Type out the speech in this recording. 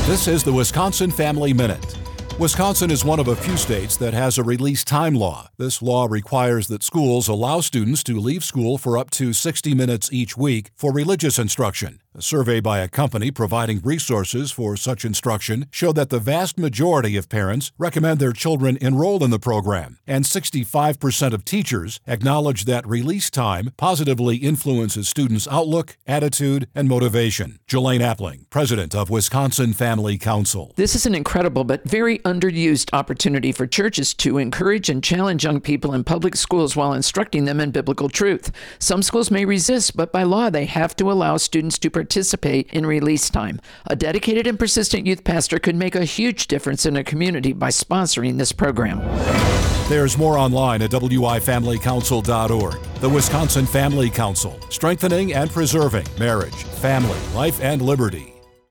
This is the Wisconsin Family Minute. Wisconsin is one of a few states that has a release time law. This law requires that schools allow students to leave school for up to 60 minutes each week for religious instruction. A survey by a company providing resources for such instruction showed that the vast majority of parents recommend their children enroll in the program, and 65% of teachers acknowledge that release time positively influences students' outlook, attitude, and motivation. Jelaine Appling, president of Wisconsin Family Council. This is an incredible but very underused opportunity for churches to encourage and challenge young people in public schools while instructing them in biblical truth. Some schools may resist, but by law they have to allow students to participate in release time. A dedicated and persistent youth pastor could make a huge difference in a community by sponsoring this program. There's more online at wifamilycouncil.org. The Wisconsin Family Council, strengthening and preserving marriage, family, life, and liberty.